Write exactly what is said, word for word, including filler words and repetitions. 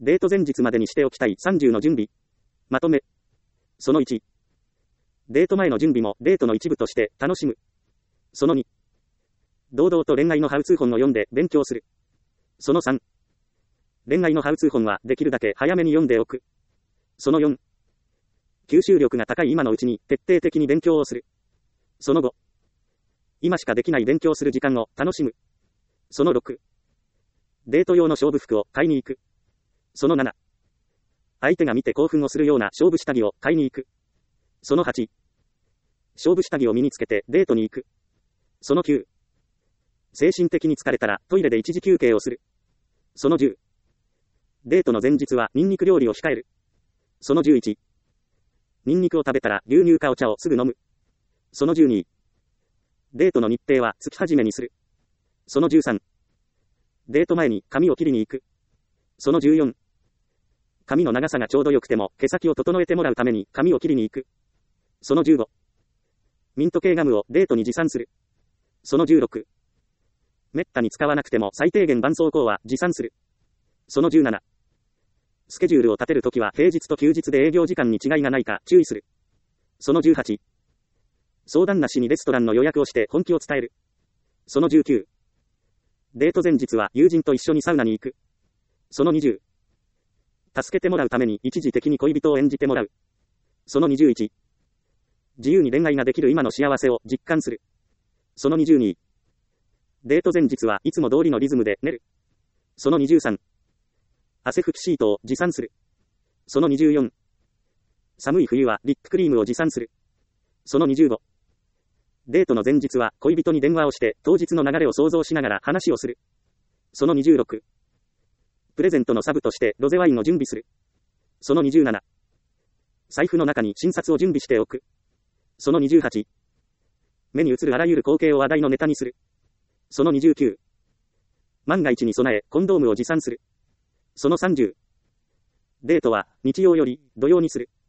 デート前日までにしておきたいさんじゅうの準備。まとめ。そのいち。デート前の準備もデートの一部として楽しむ。そのに。堂々と恋愛のハウツー本を読んで勉強する。そのさん。恋愛のハウツー本はできるだけ早めに読んでおく。そのよん。吸収力が高い今のうちに徹底的に勉強をする。そのご。今しかできない勉強する時間を楽しむ。そのろく。デート用の勝負服を買いに行く。そのなな。相手が見て興奮をするような勝負下着を買いに行く。そのはち。勝負下着を身につけてデートに行く。そのきゅう。精神的に疲れたらトイレで一時休憩をする。そのじゅう。デートの前日はニンニク料理を控える。そのじゅういち。ニンニクを食べたら牛乳かお茶をすぐ飲む。そのじゅうに。デートの日程は月始めにする。そのじゅうさん。デート前に髪を切りに行く。そのじゅうよん。髪の長さがちょうど良くても毛先を整えてもらうために髪を切りに行く。そのじゅうご。ミント系ガムをデートに持参する。そのじゅうろく。めったに使わなくても最低限絆創膏は持参する。そのじゅうなな。スケジュールを立てるときは平日と休日で営業時間に違いがないか注意する。そのじゅうはち。相談なしにレストランの予約をして本気を伝える。そのじゅうきゅう。デート前日は友人と一緒にサウナに行く。そのにじゅう。助けてもらうために一時的に恋人を演じてもらう。そのにじゅういち。自由に恋愛ができる今の幸せを実感する。そのにじゅうに。デート前日はいつも通りのリズムで寝る。そのにじゅうさん。汗拭きシートを持参する。そのにじゅうよん。寒い冬はリップクリームを持参する。そのにじゅうご。デートの前日は恋人に電話をして当日の流れを想像しながら話をする。そのにじゅうろく。プレゼントのサブとしてロゼワインを準備する。そのにじゅうなな。財布の中に新札を準備しておく。そのにじゅうはち。目に映るあらゆる光景を話題のネタにする。そのにじゅうきゅう。万が一に備えコンドームを持参する。そのさんじゅう。デートは日曜より土曜にする。